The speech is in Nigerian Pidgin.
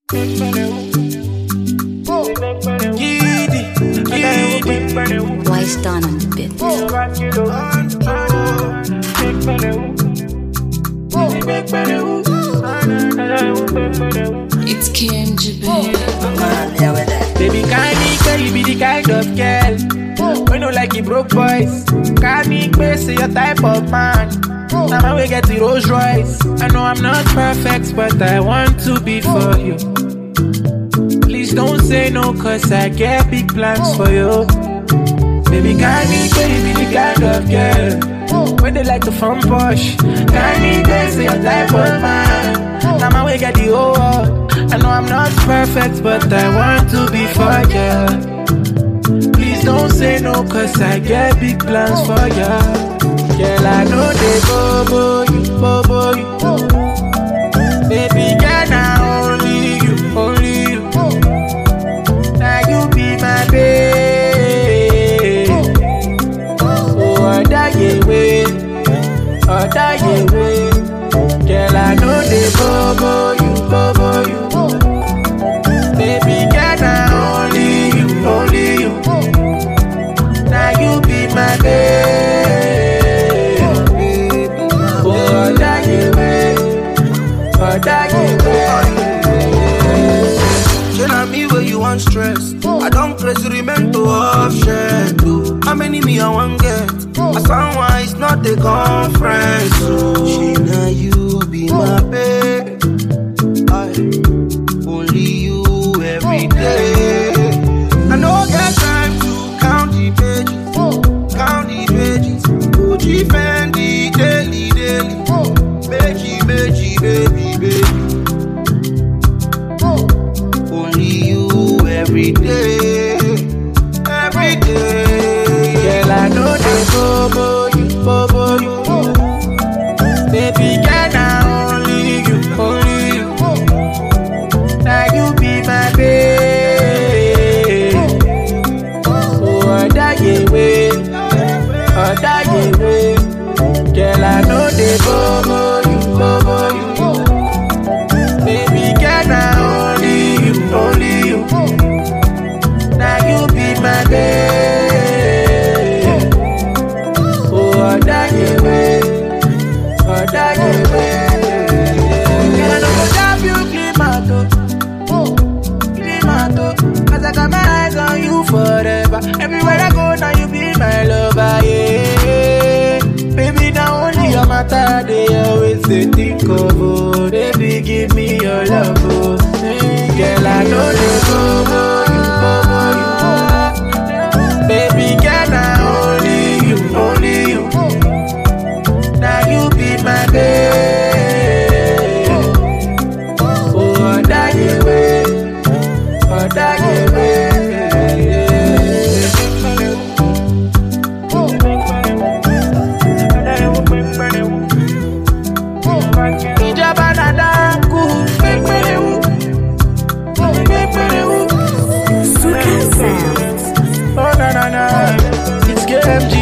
Wise done on the bit. It's KMG, baby. Baby, can you be the kind of girl we no like you broke boys? Can you say your type of man? Now man we get the Rolls Royce. I know I'm not perfect, but I want to be for you. Please don't say no, cause I get big plans for you. Baby, can you be the kind of girl when they like to front push? Can you say your type of man? Now man we get the whole world. I know I'm not perfect, but I want to be for you. Please don't say no, cause I get big plans for you. Girl, I know they bobo you. Baby, girl, now only you. Now you be my babe. Oh, I die away. Girl, I know they bobo you. Baby, girl, now only you. Now you be my babe. Oh, die away. Tell me where you want stress. I don't crazy remain to offset. How many me I want get? A someone is not a conference. She now you be my babe. Only you every day. I know get time to count the pages. OG Fendi daily. Beji, baby. Only you every day. Girl, I know they bobo you. Baby, girl, now only you. Now you be my babe. Oh, I die away. Girl, I know they bobo you. Baby, girl, now only you. Now you be my babe. Oh, I die away. Girl, I know go drop you Climato. Cause I got my eyes on you forever. Everywhere I go, now you be my lover, yeah. Baby, now only your matter, they always they think of, oh. Baby, give me your love, oh. Girl, I know they bobo you. Baby, girl, now only you. Now you be my babe. Oh, die away. It's KMG.